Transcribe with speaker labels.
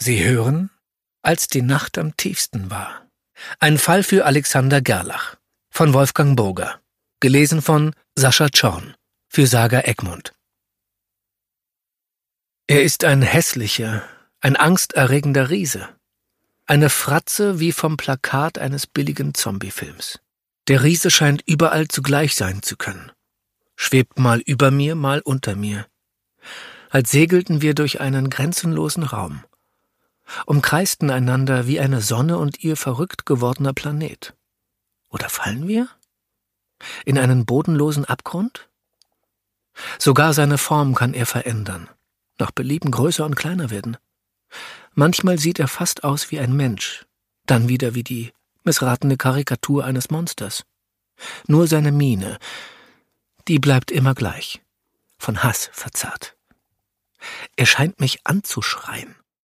Speaker 1: Sie hören »Als die Nacht am tiefsten war«. Ein Fall für Alexander Gerlach von Wolfgang Burger. Gelesen von Sascha Zorn für Saga Egmont. Er ist ein hässlicher, ein angsterregender Riese. Eine Fratze wie vom Plakat eines billigen Zombiefilms. Der Riese scheint überall zugleich sein zu können. Schwebt mal über mir, mal unter mir. Als segelten wir durch einen grenzenlosen Raum. Umkreisten einander wie eine Sonne und ihr verrückt gewordener Planet. Oder fallen wir? In einen bodenlosen Abgrund? Sogar seine Form kann er verändern, nach Belieben größer und kleiner werden. Manchmal sieht er fast aus wie ein Mensch, dann wieder wie die missratene Karikatur eines Monsters. Nur seine Miene, die bleibt immer gleich, von Hass verzerrt. Er scheint mich anzuschreien.